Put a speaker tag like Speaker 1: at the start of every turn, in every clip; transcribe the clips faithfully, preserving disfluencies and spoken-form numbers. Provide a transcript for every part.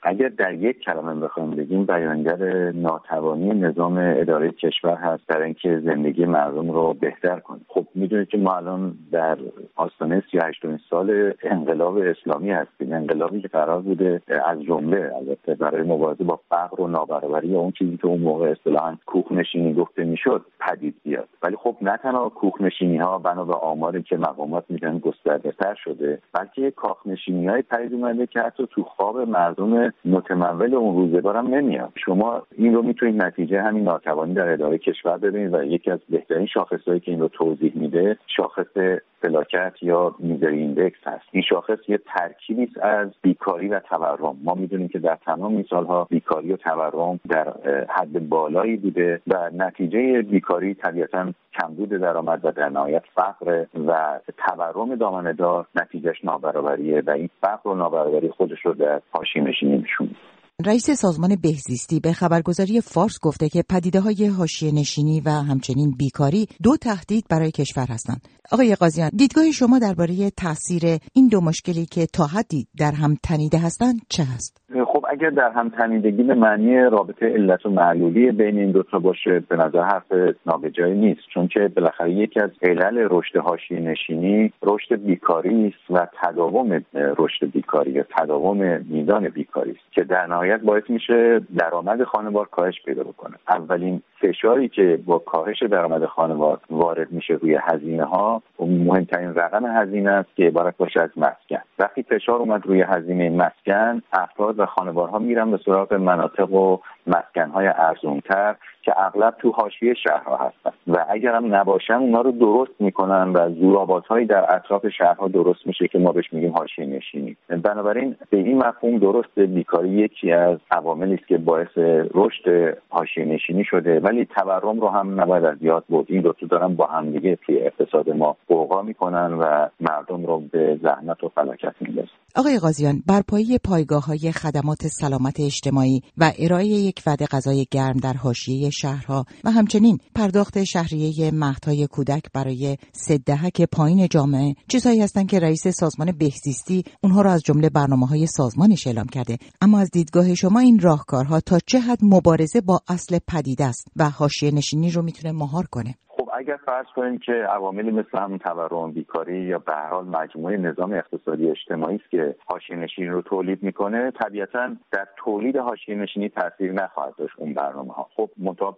Speaker 1: اگر در یک کلمه بخوایم بگیم بیانگر ناتوانی نظام اداره کشور هست در اینکه زندگی مردم رو بهتر کنه. خب میدونید که ما الان در آستانه سی و هشتمین سال انقلاب اسلامی هستیم، انقلابی که قرار بوده از جمله البته برای مبارزه با فقر و نابرابری یا اون چیزی که اون موقع اصطلاحاً کوخ‌نشینی گفته میشد پدید بیاد. ولی خب نه تنها کوخ‌نشینی ها بنا به آماری که مقامات میگن گسترده‌تر شده، بلکه کاخ‌نشینی‌های پدید اومده که حتی تو خواب مردم متمول اون روزگار هم نمیاد. شما این رو میتونید نتیجه همین ناتوانی در اداره کشور ببینید و یکی از بهترین شاخص‌هایی که این رو توضیح میده شاخص فلاکت یا میزری ایندکس هست. این شاخص یه ترکیبی است از بیکاری و تورم. ما میدونیم که در تمام این سالها بیکاری و تورم در حد بالایی بوده و نتیجه بیکاری طبیعتاً کمبود درآمد و در نهایت فقر و تورم دامنه‌دار نتیجهش نابرابریه و این فقر و نابرابری خودش رو در حاشیه‌نشینی نشون میده.
Speaker 2: رئیس سازمان بهزیستی به خبرگزاری فارس گفته که پدیده‌های حاشیه‌نشینی و همچنین بیکاری دو تهدید برای کشور هستند. آقای قاضیان، دیدگاه شما درباره تاثیر این دو مشکلی که تا حدی در هم تنیده هستند چه هست؟
Speaker 1: خب اگر در هم تنیدگی به معنی رابطه علت و معلولی بین این دو تا باشه به نظر حرف نابجایی نیست، چون که بالاخره یکی از علل رشد حاشیه‌نشینی رشد بیکاری است و تداوم رشد بیکاری یا تداوم میزان بیکاری است که در نهایت باعث میشه درآمد خانوار کاهش پیدا بکنه. اولین فشاری که با کاهش درآمد خانوار وارد میشه روی هزینه ها، مهمترین رقم هزینه است که عبارت باشه از مسکن. وقتی فشار اومد روی هزینه مسکن، افراد و خانوارها میرن به سراغ مناطق و مسکن‌های ارزان‌تر که اغلب تو حاشیه شهرها هستن و اگر هم نباشن اونا رو درست میکنن و زورآبادهایی در اطراف شهرها درست میشه که ما بهش میگیم حاشیه‌نشینی. بنابراین به این مفهوم درست بیکاری یکی از عواملی است که باعث رشد حاشیه‌نشینی شده، ولی تورم رو هم نباید از یاد برد. این دو تا دارن با هم دیگه توی اقتصاد ما قوقا میکنن و مردم رو به زحمت و فلاکت میندازن.
Speaker 2: آقای قاضیان، برپایی پایگاه‌های خدمات سلامت اجتماعی و ارائه یک وعده غذای گرم در حاشیه شهرها و همچنین پرداخت شهریه مهدهای کودک برای سه دهک پایین جامعه چیزهایی هستند که رئیس سازمان بهزیستی اونها را از جمله برنامه‌های سازمانش اعلام کرده. اما از دیدگاه شما این راهکارها تا چه حد مبارزه با اصل پدیده است و حاشیه‌نشینی رو میتونه مهار کنه؟
Speaker 1: اگر فرض کنیم که عواملی مثل همون تورم، بیکاری یا به هر حال مجموعه نظام اقتصادی اجتماعی است که حاشیه‌نشینی رو تولید میکنه، طبیعتاً در تولید حاشیه‌نشینی تاثیر نخواهد داشت اون برنامه‌ها. خب منتها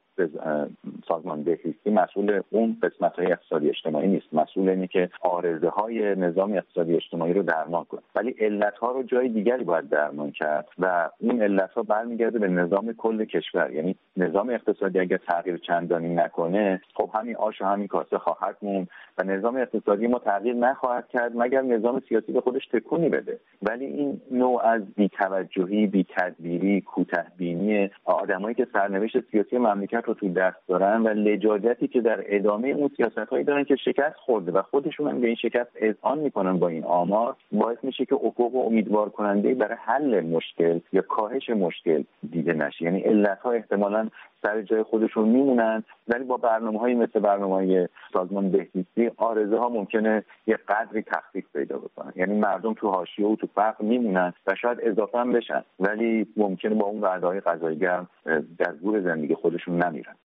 Speaker 1: سازمان بهزیستی مسئول اون قسمت‌های اقتصادی اجتماعی نیست، مسئول اینه که عارضه‌های نظام اقتصادی اجتماعی رو درمان کنه، ولی علت‌ها رو جای دیگری باید درمان کرد و این علت‌ها برمیگرده به نظام کل کشور. یعنی نظام اقتصادی اگر تغییر چندانی نکنه، خب همین آش و همین کاسه خواهد موند و نظام اقتصادی ما تغییر نخواهد کرد مگر نظام سیاسی به خودش تکونی بده. ولی این نوع از بی‌توجهی، بی‌تدبیری، کوتاه‌بینی آدمایی که سرنوشت سیاسی مملکت رو تو دست دارن و لجاجتی که در ادامه اون سیاست‌هایی دارن که شکست خورده و خودشون هم به این شکست اذعان میکنن با این آمار، باعث میشه که افق امیدوار کننده برای حل مشکل یا کاهش مشکل دیده نشه. یعنی علت‌ها احتمالاً سر جای خودشون میمونن، ولی با برنامه‌های مثل برنامه‌های سازمان بهزیستی آرزه ها ممکنه یه قدری تخفیف پیدا بکنن. یعنی مردم تو حاشیه و تو فقر میمونن و شاید اضافه هم بشن، ولی ممکنه با اون وعده‌های غذای گرم در گور زندگی خودشون نمیرن.